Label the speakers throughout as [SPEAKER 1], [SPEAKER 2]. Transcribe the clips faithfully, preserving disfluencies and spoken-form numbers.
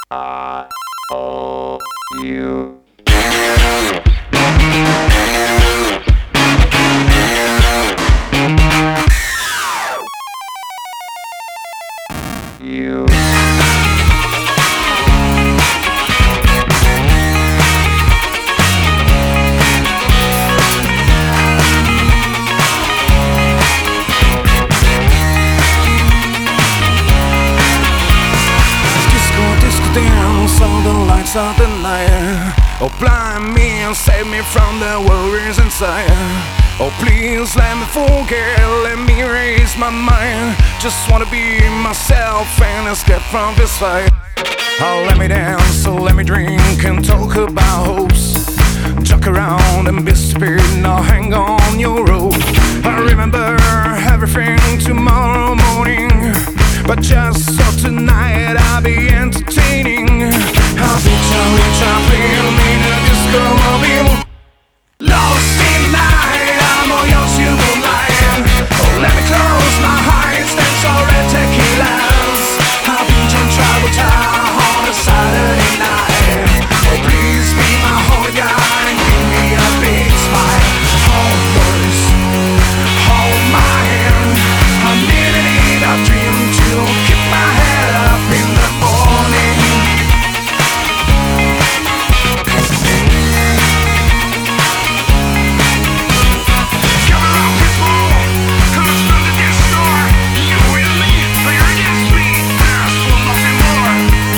[SPEAKER 1] I owe you. You.
[SPEAKER 2] Dance on the lights of the night. Oh, blind me and save me from the worries inside. Oh, please let me forget, let me raise my mind. Just wanna be myself and escape from this fight. Oh, let me dance, so let me drink and talk about hopes. Joke around and be spirit, now hang on your rope. I remember everything tomorrow morning, but just so tonight I'll be entertaining. I'll be Charlie Chaplin in a disco mobile. Lost in the night, I'm all yours, you will lie. Oh, let me close my eyes, dance all red tequilas. I'll be John Travolta on a Saturday night. Oh, please be my whole guy and give me a big smile. Hold yours, hold my hand. I needed it, I dreamed to keep my head up in the morning. Come on, people, come and spend the dance floor. You with me, or you're against me. Ask for nothing more.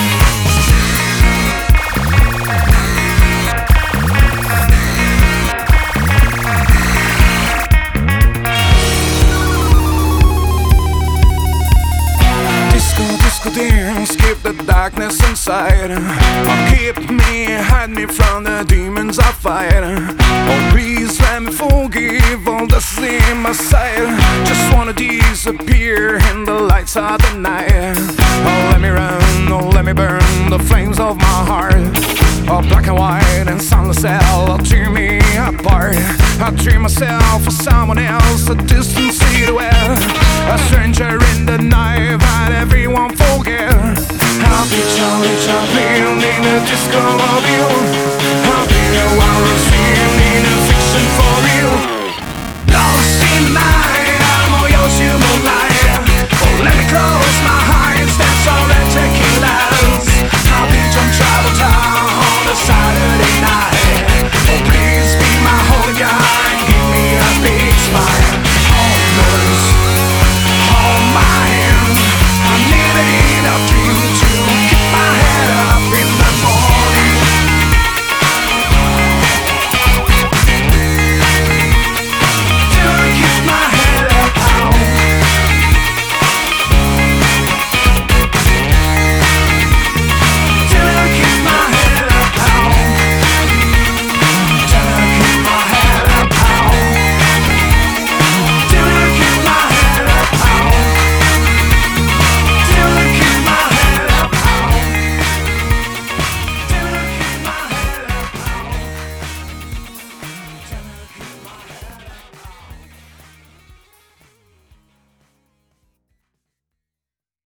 [SPEAKER 2] Disco, disco dance, keep the darkness inside. Oh, keep me, hide me from the demons I fight. Oh, please let me forgive all the sin in my sight. Just wanna disappear in the lights of the night. Oh, let me run, oh, let me burn the flames of my heart. Oh, black and white and sunless hell tear me apart. I dream myself for someone else, a distant silhouette, a stranger in the night that everyone forget. I'll be Charlie Chaplin in a disco mobile.